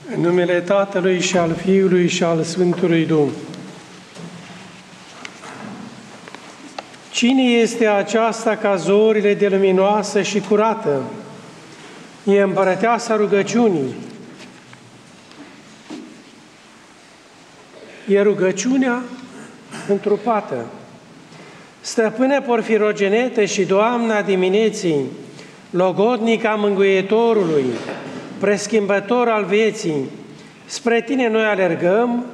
În numele Tatălui și al Fiului și al Sfântului Duh. Cine este aceasta ca zorile de luminoasă și curată? E împărăteasa rugăciunii. E rugăciunea întrupată. Stăpână porfirogenetă și Doamna dimineții, logodnica mângâietorului, preschimbător al vieții, spre Tine noi alergăm,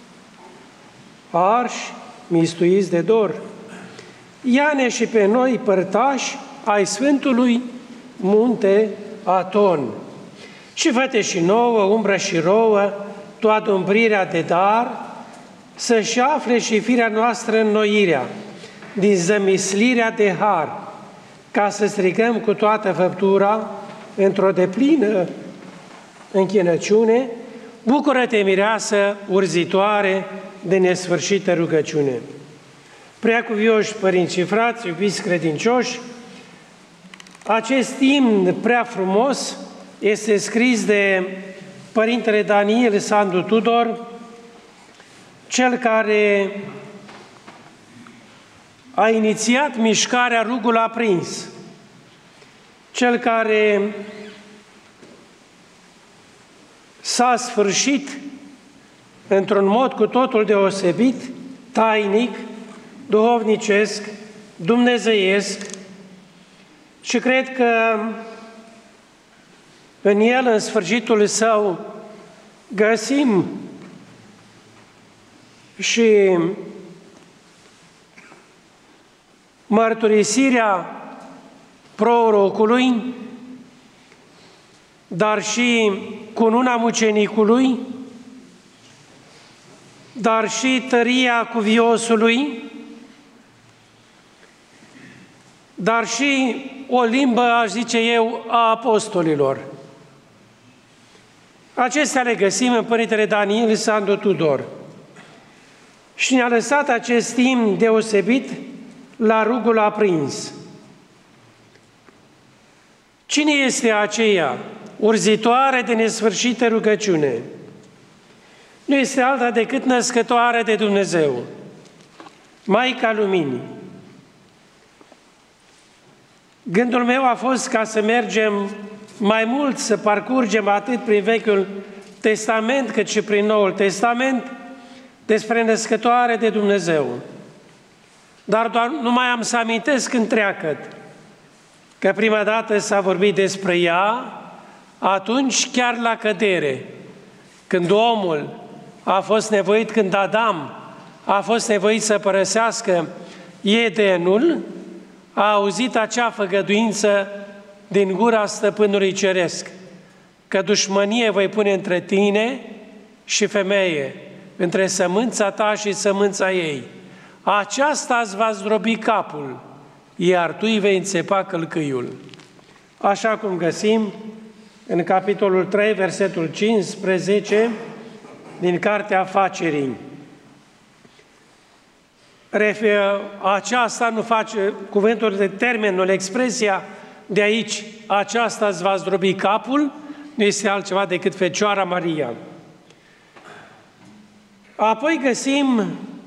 arși, mistuiți de dor. Ia-ne și pe noi părtași ai Sfântului Munte Aton. Și fă-te și nouă, umbră și rouă, toată umbrirea de dar, să-și afle și firea noastră înnoirea, din zămislirea de har, ca să strigăm cu toată făptura, într-o deplină închinăciune, bucură-te, mireasă, urzitoare de nesfârșită rugăciune. Preacuvioși părinți și frați, iubiți credincioși, acest imn prea frumos este scris de Părintele Daniel Sandu Tudor, cel care a inițiat mișcarea Rugul Aprins, cel care s-a sfârșit într-un mod cu totul deosebit, tainic, duhovnicesc, dumnezeiesc, și cred că în el, în sfârșitul său, găsim și mărturisirea prorocului, dar și cununa mucenicului, dar și tăria cuviosului, dar și o limbă, aș zice eu, a apostolilor. Acestea le găsim în Părintele Daniel Sandu Tudor. Și ne-a lăsat acest timp deosebit la Rugul Aprins. Cine este aceea urzitoare de nesfârșită rugăciune? Nu este alta decât născătoare de Dumnezeu, Maica Luminii. Gândul meu a fost ca să mergem mai mult, să parcurgem atât prin Vechiul Testament cât și prin Noul Testament despre născătoare de Dumnezeu. Dar doar nu mai am să amintesc întreagăt că prima dată s-a vorbit despre ea atunci chiar la cădere, când omul a fost nevoit, când Adam a fost nevoit să părăsească Edenul, a auzit acea făgăduință din gura Stăpânului Ceresc, că dușmănie voi pune între tine și femeie, între sămânța ta și sămânța ei. Aceasta îți va zdrobi capul, iar tu îi vei înțepa călcâiul. Așa cum găsim în capitolul 3, versetul 15, din Cartea Afacerii. Aceasta nu face, cuvântul de termenul, expresia de aici, aceasta îți va zdrobi capul, nu este altceva decât Fecioara Maria. Apoi găsim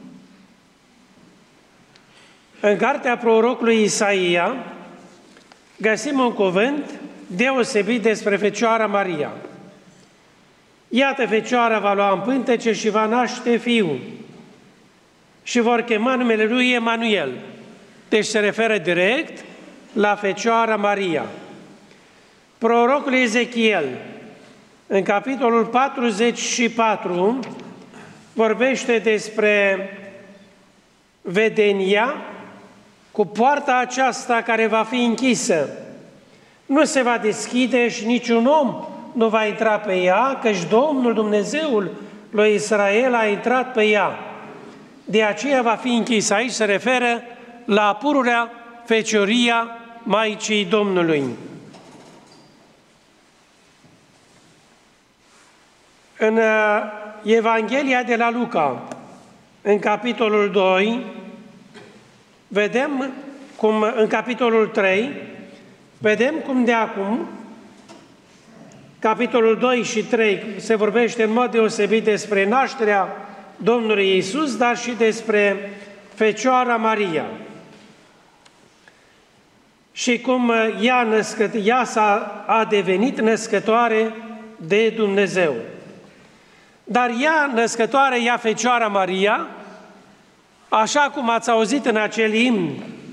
în cartea prorocului Isaia, găsim un cuvânt deosebit despre Fecioara Maria. Iată, Fecioara va lua în pântece și va naște fiul și vor chema numele lui Emanuel. Deci se referă direct la Fecioara Maria. Prorocul Ezechiel, în capitolul 44, vorbește despre vedenia cu poarta aceasta care va fi închisă. Nu se va deschide și niciun om nu va intra pe ea, căci Domnul Dumnezeul lui Israel a intrat pe ea. De aceea va fi închisă. Aici se referă la pururea, fecioria Maicii Domnului. În Evanghelia de la Luca, în capitolul 2, vedem cum, în capitolul 3, vedem cum de acum capitolul 2 și 3, se vorbește în mod deosebit despre nașterea Domnului Iisus, dar și despre Fecioara Maria. Și cum ea a devenit născătoare de Dumnezeu. Dar ea, născătoare, ea Fecioara Maria, așa cum ați auzit în acel imn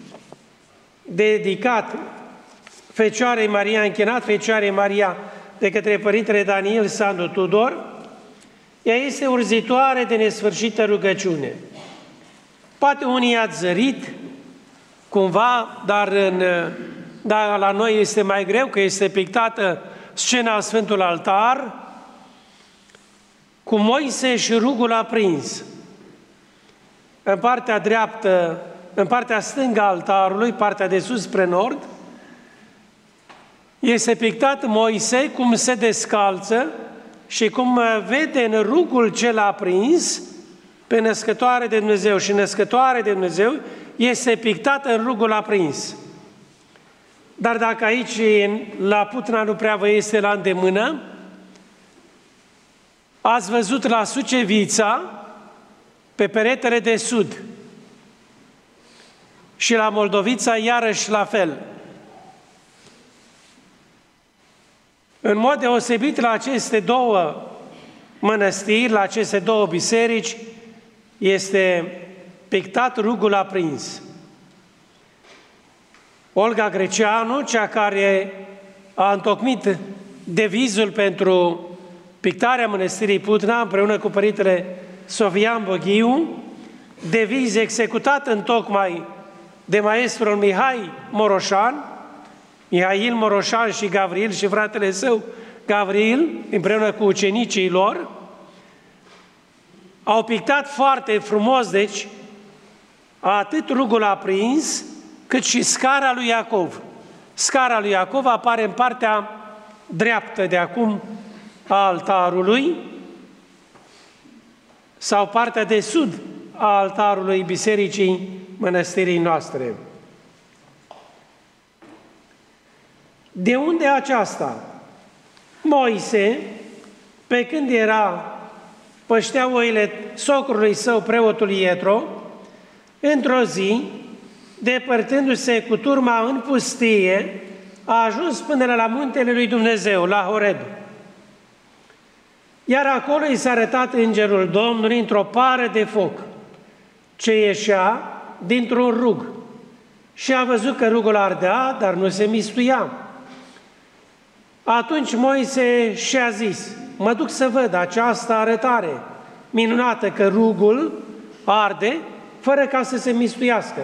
dedicat Fecioarei Maria, închinat Fecioarei Maria de către Părintele Daniel Sandu Tudor, ea este urzitoare de nesfârșită rugăciune. Poate unii ați zărit cumva, dar la noi este mai greu, că este pictată scena în Sfântul Altar, cu Moise și rugul aprins. În partea dreaptă, în partea stângă a altarului, partea de sus spre nord, este pictat Moise cum se descalță și cum vede în rugul cel aprins pe născătoare de Dumnezeu. Și născătoare de Dumnezeu este pictată în rugul aprins. Dar dacă aici la Putna nu prea vă este la îndemână, ați văzut la Sucevița, pe peretele de sud, și la Moldovița iarăși la fel. În mod deosebit la aceste două mănăstiri, la aceste două biserici, este pictat rugul aprins. Olga Greceanu, cea care a întocmit devizul pentru pictarea mănăstirii Putna, împreună cu Părintele Sofian Boghiu, deviz executat întocmai de maestrul Mihail Moroșan și Gavril și fratele său Gavril, împreună cu ucenicii lor, au pictat foarte frumos, deci, atât rugul aprins, cât și scara lui Iacov. Scara lui Iacov apare în partea dreaptă de acum a altarului, sau partea de sud a altarului bisericii mănăstirii noastre. De unde aceasta? Moise, pe când păștea oile socrului său, preotul Ietro, într-o zi, depărtându-se cu turma în pustie, a ajuns până la muntele lui Dumnezeu, la Horeb. Iar acolo i s-a arătat îngerul Domnului într-o pară de foc, ce ieșea dintr-un rug. Și a văzut că rugul ardea, dar nu se mistuia. Atunci Moise și-a zis: mă duc să văd această arătare minunată, că rugul arde fără ca să se mistuiască.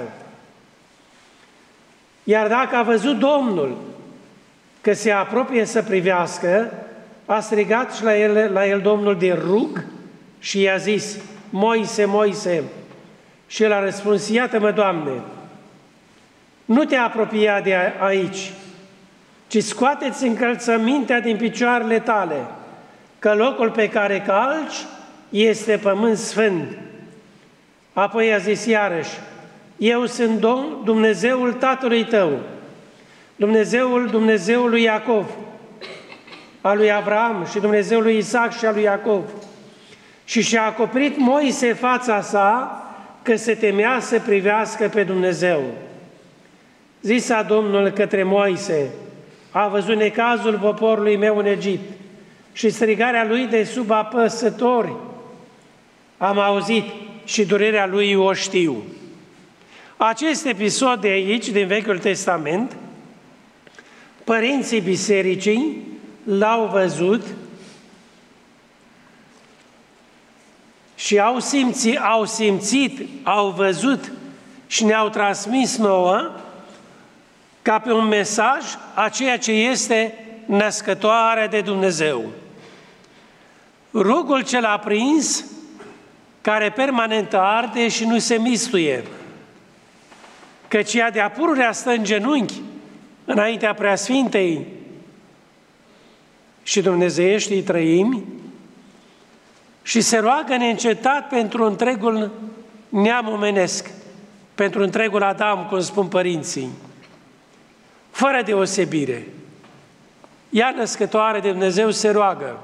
Iar dacă a văzut Domnul că se apropie să privească, a strigat și la el Domnul din rug și i-a zis: Moise, Moise! Și el a răspuns: iată-mă, Doamne, nu te apropia de aici, ci scoate-ți încălțămintea din picioarele tale, că locul pe care calci este pământ sfânt. Apoi a zis iarăși: eu sunt Dumnezeul tatălui tău, Dumnezeul lui Iacov, al lui Avram și Dumnezeul lui Isaac și al lui Iacov. Și și-a acoperit Moise fața sa, că se temea să privească pe Dumnezeu. Zisa Domnul către Moise: a văzut necazul poporului meu în Egipt și strigarea lui de sub apăsători. Am auzit și durerea lui o știu. Acest episod de aici, din Vechiul Testament, părinții bisericii l-au văzut și au văzut și ne-au transmis nouă ca pe un mesaj a ceea ce este născătoare de Dumnezeu. Rugul cel aprins, care permanent arde și nu se mistuie, căci ea de-a pururea stă în genunchi înaintea Preasfintei și dumnezeieștii trăimi și se roagă neîncetat pentru întregul neam omenesc, pentru întregul Adam, cum spun părinții, fără deosebire. ea născătoare de Dumnezeu se roagă.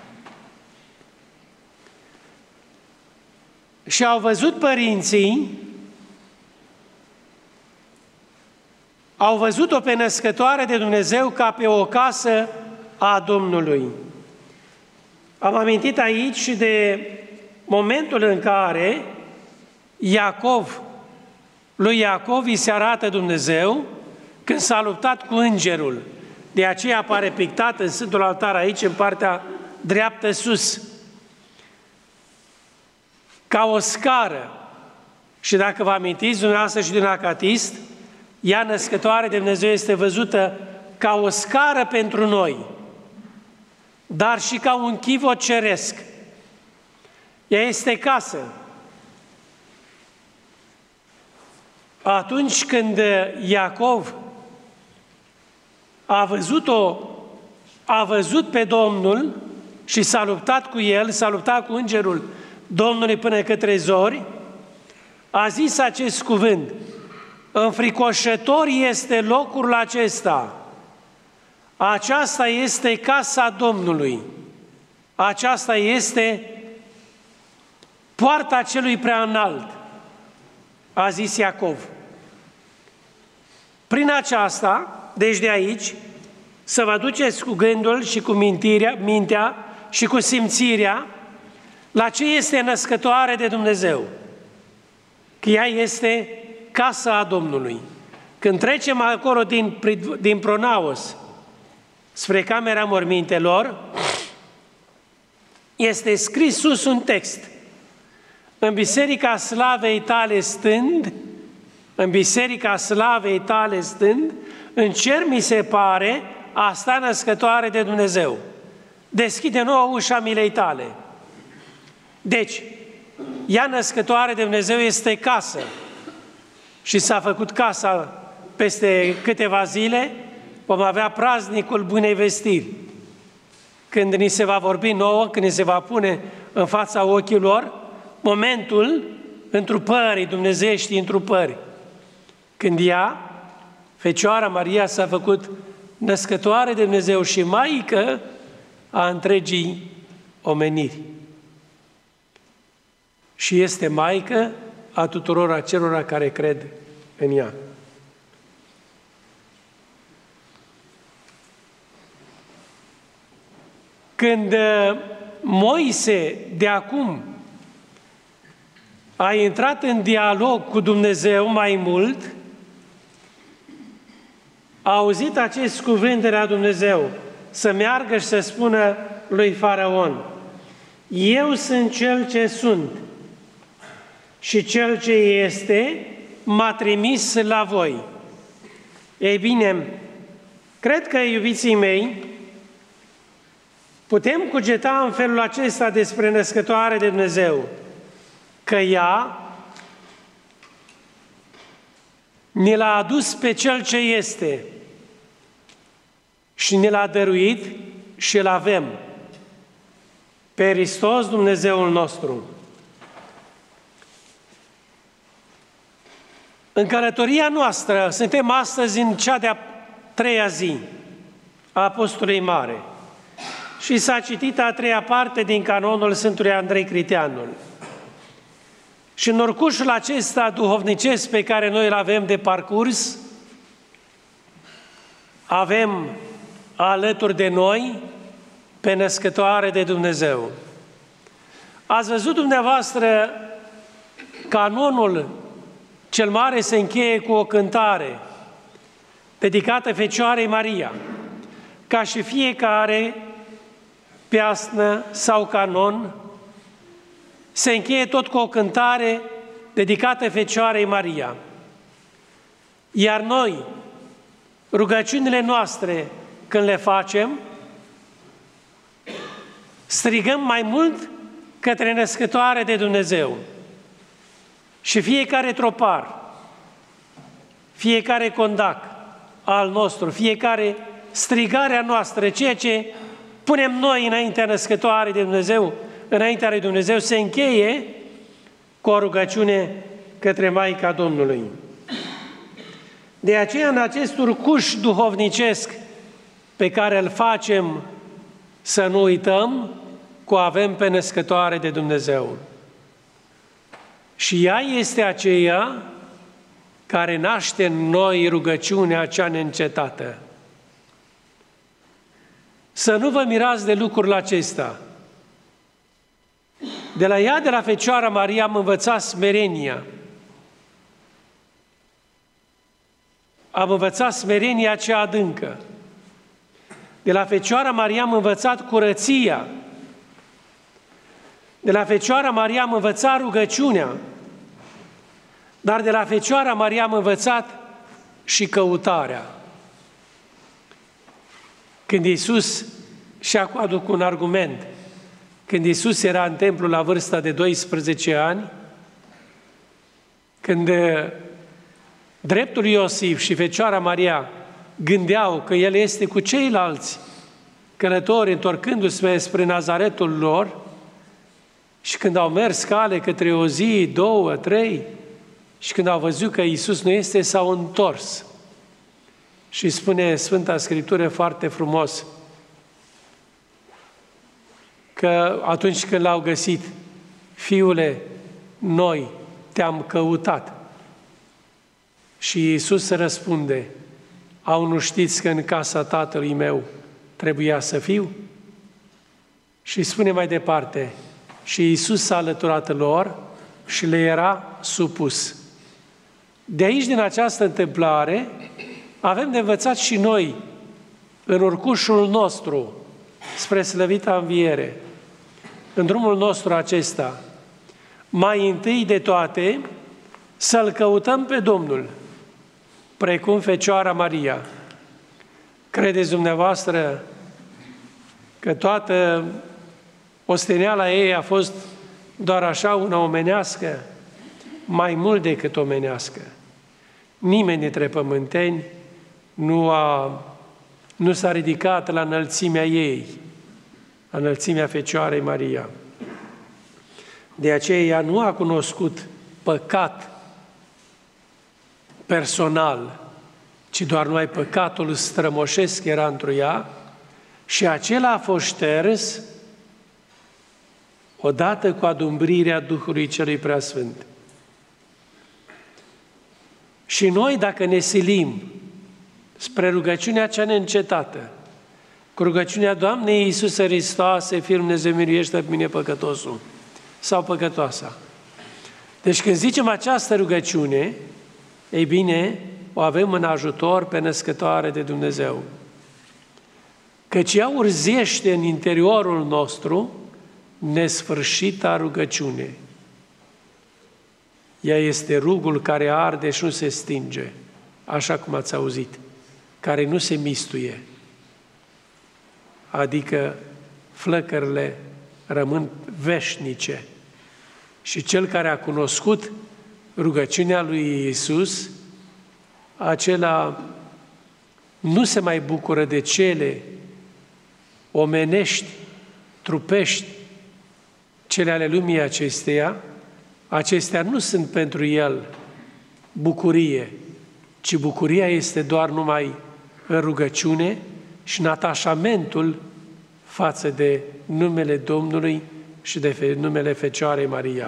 Și au văzut părinții, au văzut-o pe născătoare de Dumnezeu ca pe o casă a Domnului. Am amintit aici de momentul în care lui Iacov îi se arată Dumnezeu când s-a luptat cu îngerul. De aceea apare pictat în Sfântul Altar aici, în partea dreaptă sus, ca o scară. Și dacă vă amintiți dumneavoastră și din Acatist, ea născătoare de Dumnezeu este văzută ca o scară pentru noi, dar și ca un chivot ceresc. Ea este casă. Atunci când Iacov a văzut pe Domnul și s-a luptat cu el, s-a luptat cu îngerul Domnului până către zori, a zis acest cuvânt: înfricoșător este locul acesta, aceasta este casa Domnului, aceasta este poarta celui prea înalt, a zis Iacov. Prin aceasta, deci de aici, să vă duceți cu gândul și cu mintea și cu simțirea la ce este născătoare de Dumnezeu, că ea este casa a Domnului. Când trecem acolo din Pronaos spre camera mormintelor, este scris sus un text: în biserica slavei tale stând, în cer mi se pare a sta născătoare de Dumnezeu. Deschide nouă ușa milei tale. Deci, ea născătoare de Dumnezeu este casă. Și s-a făcut casa peste câteva zile, vom avea praznicul Bunei Vestiri. Când ni se va vorbi nouă, când ni se va pune în fața ochilor momentul întrupării dumnezeiești întrupări. Când ea, Fecioara Maria, s-a făcut născătoare de Dumnezeu și maică a întregii omeniri. Și este maică a tuturor acelora care cred în ea. Când Moise de acum a intrat în dialog cu Dumnezeu mai mult, a auzit acest cuvânt de la Dumnezeu, să meargă și să spună lui Faraon: eu sunt cel ce sunt și cel ce este m-a trimis la voi. Ei bine, cred că, iubiții mei, putem cugeta în felul acesta despre născătoare de Dumnezeu, că ea ne l-a adus pe Cel ce este și ne l-a dăruit și îl avem, pe Hristos Dumnezeul nostru. În călătoria noastră, suntem astăzi în cea de-a treia zi a Apostolului Mare și s-a citit a treia parte din canonul Sfântului Andrei Criteanul. Și în urcușul acesta duhovnicesc pe care noi îl avem de parcurs, avem alături de noi pe născătoare de Dumnezeu. Ați văzut dumneavoastră, canonul cel mare se încheie cu o cântare dedicată Fecioarei Maria, ca și fiecare piasnă sau canon se încheie tot cu o cântare dedicată Fecioarei Maria. Iar noi, rugăciunile noastre, când le facem, strigăm mai mult către născătoare de Dumnezeu. Și fiecare tropar, fiecare condac al nostru, fiecare strigarea noastră, ceea ce punem noi înaintea născătoare de Dumnezeu, înaintea lui Dumnezeu, se încheie cu o rugăciune către Maica Domnului. De aceea, în acest urcuș duhovnicesc pe care îl facem să nu uităm că o avem pe născătoare de Dumnezeu. Și ea este aceea care naște în noi rugăciunea cea neîncetată. Să nu vă mirați de lucrul acesta. De la ea, de la Fecioara Maria, am învățat smerenia. Am învățat smerenia cea adâncă. De la Fecioara Maria am învățat curăția. De la Fecioara Maria am învățat rugăciunea. Dar de la Fecioara Maria am învățat și căutarea. Când Iisus, și acum aduc un argument, când Iisus era în templu la vârsta de 12 ani, când dreptul Iosif și Fecioara Maria gândeau că El este cu ceilalți călători întorcându-se spre Nazaretul lor, și când au mers cale către o zi, 2, 3, și când au văzut că Iisus nu este, s-au întors. Și spune Sfânta Scriptură foarte frumos că atunci când l-au găsit, Fiule, noi te-am căutat. Și Iisus răspunde, au nu știți că în casa Tatălui meu trebuia să fiu? Și spune mai departe, și Iisus s-a alăturat lor și le era supus. De aici, din această întâmplare, avem de învățat și noi, în urcușul nostru, spre slăvita înviere, în drumul nostru acesta, mai întâi de toate, să-L căutăm pe Domnul, precum Fecioara Maria. Credeți dumneavoastră că toată osteneala ei a fost doar așa una omenească? Mai mult decât omenească. Nimeni dintre pământeni nu s-a ridicat la înălțimea ei, la înălțimea Fecioarei Maria. De aceea ea nu a cunoscut păcat personal, ci doar numai păcatul strămoșesc era într-o ea și acela a fost șters odată cu adumbrirea Duhului Celui Preasfânt. Și noi, dacă ne silim spre rugăciunea cea neîncetată, cu rugăciunea Doamnei Iisuse Hristoase, Fiul Dumnezeu, miluiește pe mine păcătosul sau păcătoasa. Deci când zicem această rugăciune, ei bine, o avem în ajutor pe născătoare de Dumnezeu. Căci ea urzește în interiorul nostru nesfârșita rugăciune. Ea este rugul care arde și nu se stinge, așa cum ați auzit, care nu se mistuie, adică flăcările rămân veșnice. Și cel care a cunoscut rugăciunea lui Iisus, acela nu se mai bucură de cele omenești, trupești, cele ale lumii acesteia. Acestea nu sunt pentru el bucurie, ci bucuria este doar numai în rugăciune și în atașamentul față de numele Domnului și de numele Fecioarei Maria.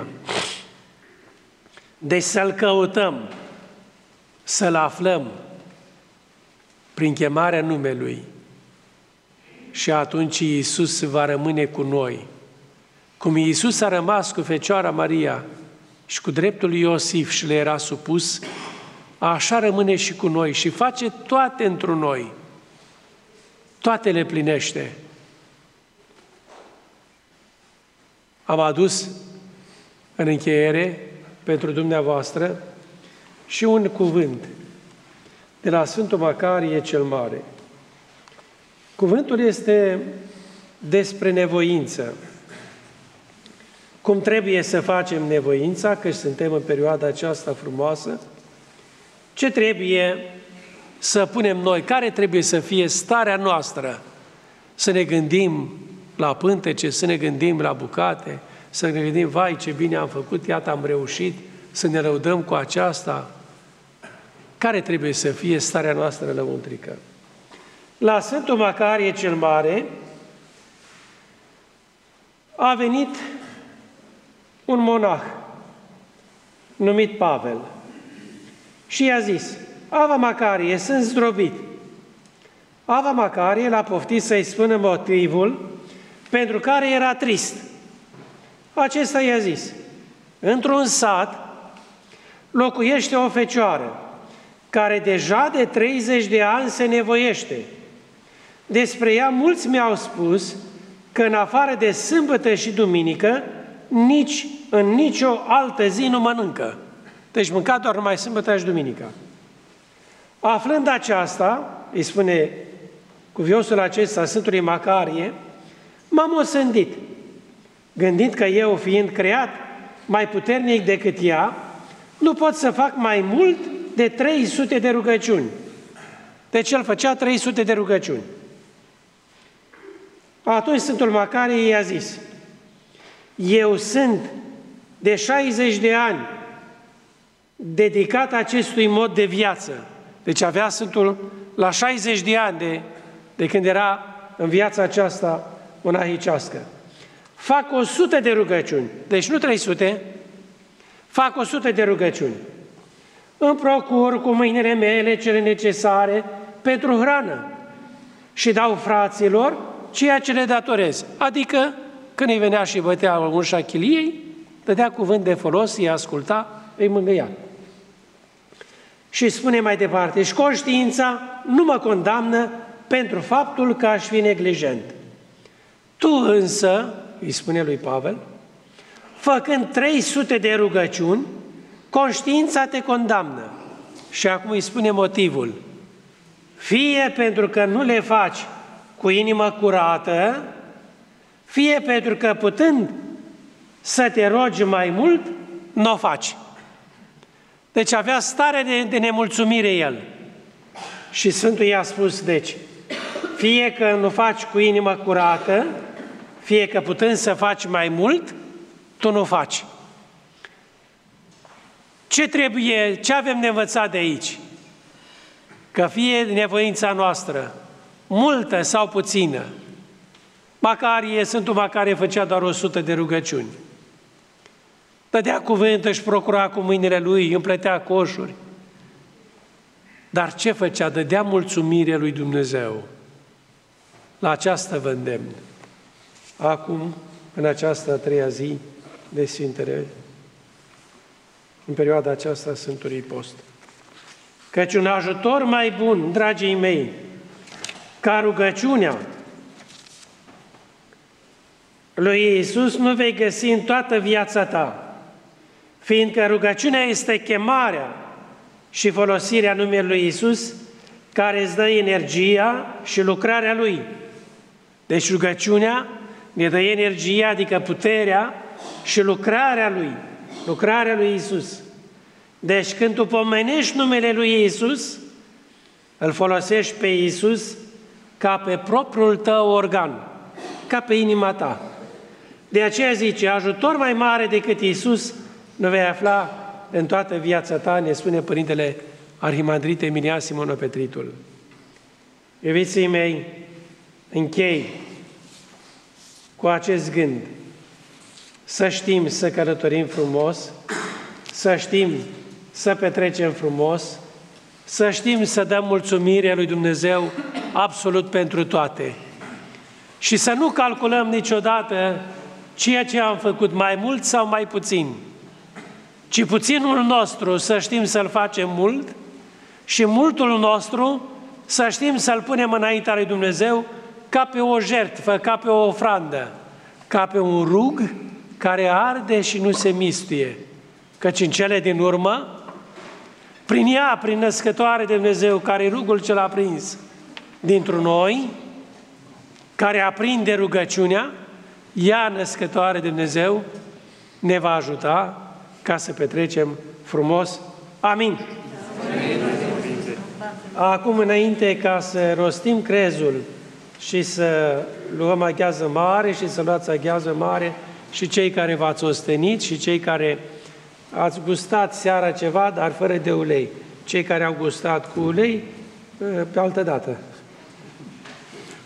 Deci să-L căutăm, să-L aflăm prin chemarea numelui și atunci Iisus va rămâne cu noi. Cum Iisus a rămas cu Fecioara Maria și cu dreptul lui Iosif și le era supus, așa rămâne și cu noi și face toate într noi. Toate le plinește. Am adus în încheiere pentru dumneavoastră și un cuvânt de la Sfântul Macarie cel Mare. Cuvântul este despre nevoință. Cum trebuie să facem nevoința, că suntem în perioada aceasta frumoasă, ce trebuie să punem noi, care trebuie să fie starea noastră, să ne gândim la pântece, să ne gândim la bucate, să ne gândim, vai, ce bine am făcut, iată, am reușit, să ne lăudăm cu aceasta. Care trebuie să fie starea noastră lăuntrică? la Sfântul Macarie cel Mare, a venit un monah numit Pavel și i-a zis: Ava Macarie, sunt zdrobit. Ava Macarie l-a poftit să-i spună motivul pentru care era trist. Acesta i-a zis: într-un sat locuiește o fecioară care deja de 30 de ani se nevoiește. Despre ea mulți mi-au spus că în afară de sâmbătă și duminică, nici în nicio altă zi nu mănâncă. Deci mânca doar numai sâmbătă și duminica. Aflând aceasta, îi spune cuviosul acesta Sfântului Macarie, m-am osândit, gândind că eu, fiind creat mai puternic decât ea, nu pot să fac mai mult de 300 de rugăciuni. Deci el făcea 300 de rugăciuni. Atunci Sfântul Macarie i-a zis: eu sunt de 60 de ani dedicat acestui mod de viață. Deci avea Sfântul la 60 de ani de când era în viața aceasta monahicească. Fac 100 de rugăciuni, deci nu 300, fac 100 de rugăciuni. Îmi procur cu mâinile mele cele necesare pentru hrană și dau fraților ceea ce le datorez. Adică, când îi venea și bătea în ușa chiliei, dădea cuvânt de folos, îi asculta, îi mângâia. Și spune mai departe: și conștiința nu mă condamnă pentru faptul că aș fi neglijent. Tu însă, îi spune lui Pavel, făcând 300 de rugăciuni, conștiința te condamnă. Și acum îi spune motivul: fie pentru că nu le faci cu inimă curată, fie pentru că putând să te rogi mai mult, nu o faci. Deci avea stare de nemulțumire el. Și Sfântul i-a spus, deci, fie că nu faci cu inimă curată, fie că putând să faci mai mult, tu nu faci. Ce avem de învățat de aici? Că fie nevoința noastră, multă sau puțină, Sfântul Macarie făcea doar 100 de rugăciuni. Dădea cuvânt, își procura cu mâinile lui, împletea coșuri. Dar ce făcea? Dădea mulțumire lui Dumnezeu. La aceasta vă îndemn. Acum, în această a treia zi de Sfintele, în perioada aceasta a Sfântului Post. Căci un ajutor mai bun, dragii mei, ca rugăciunea lui Iisus nu vei găsi în toată viața ta, fiindcă rugăciunea este chemarea și folosirea numelui lui Iisus care îți dă energia și lucrarea Lui. Deci rugăciunea ne dă energia, adică puterea și lucrarea lui Iisus. Deci când tu pomenești numele lui Iisus, îl folosești pe Iisus ca pe propriul tău organ, ca pe inima ta. De aceea zice, ajutor mai mare decât Iisus nu vei afla în toată viața ta, ne spune Părintele Arhimandrit Emilian Simonopetritul. Iubiții mei, închei cu acest gând. Să știm să călătorim frumos, să știm să petrecem frumos, să știm să dăm mulțumire lui Dumnezeu absolut pentru toate. Și să nu calculăm niciodată ceea ce am făcut mai mult sau mai puțin, ci puținul nostru să știm să-l facem mult și multul nostru să știm să-l punem înaintea lui Dumnezeu ca pe o jertfă, ca pe o ofrandă, ca pe un rug care arde și nu se mistuie. Căci în cele din urmă, prin ea, prin născătoare de Dumnezeu, care e rugul cel aprins dintr-un noi, care aprinde rugăciunea, ea, născătoare de Dumnezeu, ne va ajuta ca să petrecem frumos. Amin. Acum, înainte ca să rostim crezul și să luăm aghiază mare și să luați aghiază mare, și cei care v-ați ostenit și cei care ați gustat seara ceva, dar fără de ulei. Cei care au gustat cu ulei, pe altă dată.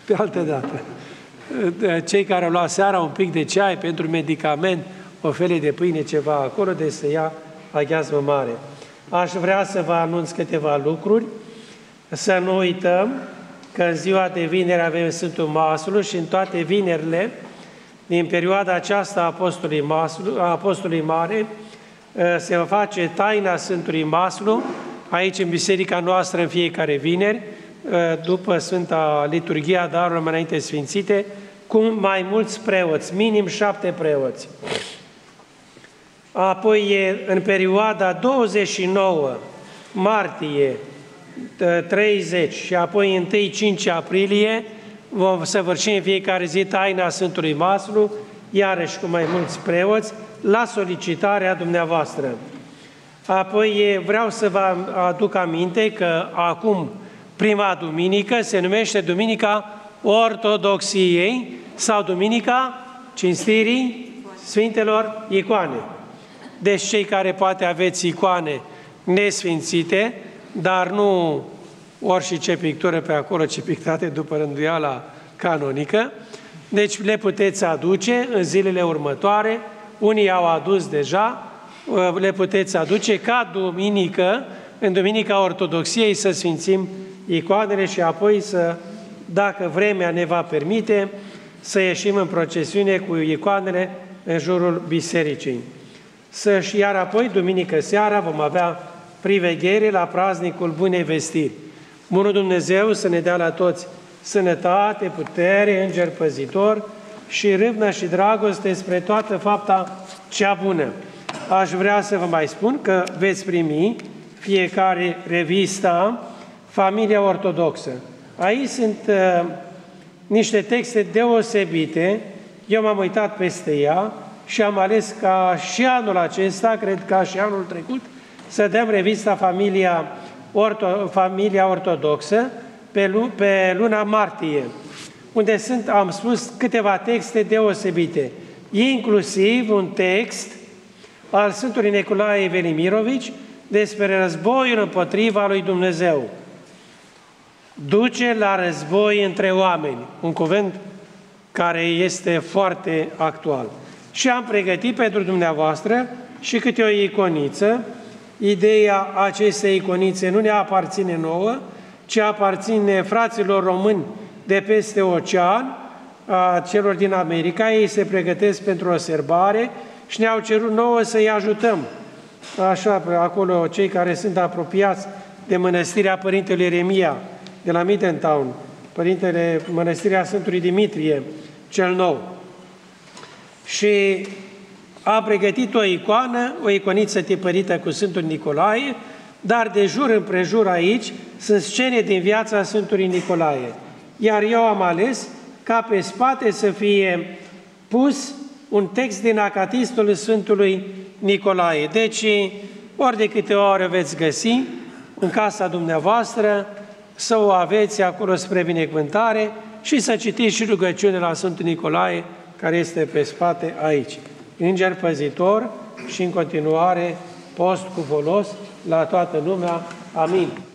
pe altă dată. Cei care au luat seara un pic de ceai pentru medicament, o felie de pâine, ceva acolo, de să ia aghiazmă mare. Aș vrea să vă anunț câteva lucruri, să nu uităm că în ziua de vineri avem Sfântul Maslu și în toate vinerile, din perioada aceasta a Apostolului Mare, se va face taina Sfântului Maslu, aici în biserica noastră în fiecare vineri, după Sfânta Liturghia Darurilor mai înainte sfințite, cu mai mulți preoți, minim 7 preoți. Apoi, în perioada 29 martie, 30 și apoi 1-5 aprilie, vom săvârși în fiecare zi taina Sfântului Maslu, iarăși cu mai mulți preoți, la solicitarea dumneavoastră. Apoi vreau să vă aduc aminte că acum prima duminică se numește Duminica Ortodoxiei sau Duminica Cinstirii Sfintelor Icoane. Deci cei care poate aveți icoane nesfințite, dar nu orice pictură pe acolo, ci pictate după rânduiala canonică, deci le puteți aduce în zilele următoare, unii au adus deja, le puteți aduce ca duminică, în Duminica Ortodoxiei să sfințim icoanele și apoi să, dacă vremea ne va permite, să ieșim în procesiune cu icoanele în jurul bisericii. Iar apoi, duminică seara, vom avea priveghere la praznicul Bunei Vestiri. Bunul Dumnezeu să ne dea la toți sănătate, putere, înger păzitor și râvnă și dragoste spre toată fapta cea bună. Aș vrea să vă mai spun că veți primi fiecare revista Familia Ortodoxă. Aici sunt niște texte deosebite, eu m-am uitat peste ea și am ales ca și anul acesta, cred ca și anul trecut, să dăm revista Familia Ortodoxă pe luna martie, unde am spus câteva texte deosebite, inclusiv un text al Sfântului Nicolae Velimirovici despre războiul împotriva lui Dumnezeu. Duce la război între oameni, un cuvânt care este foarte actual. Și am pregătit pentru dumneavoastră și câte o iconiță. Ideea acestei iconițe nu ne aparține nouă, ci aparține fraților români de peste ocean, a celor din America. Ei se pregătesc pentru o sărbare și ne-au cerut nouă să-i ajutăm. Așa, acolo, cei care sunt apropiați de mănăstirea Părintelui Ieremia, de la Middletown, mănăstirea Sfântului Dimitrie, cel nou. Și a pregătit o icoană, o iconiță tipărită cu Sfântul Nicolae, dar de jur împrejur aici sunt scene din viața Sfântului Nicolae. Iar eu am ales ca pe spate să fie pus un text din Acatistul Sfântului Nicolae. Deci, ori de câte ori veți găsi în casa dumneavoastră, să o aveți acolo spre binecuvântare și să citiți și rugăciune la Sfântul Nicolae, care este pe spate aici. Înger păzitor și în continuare post cu folos la toată lumea. Amin.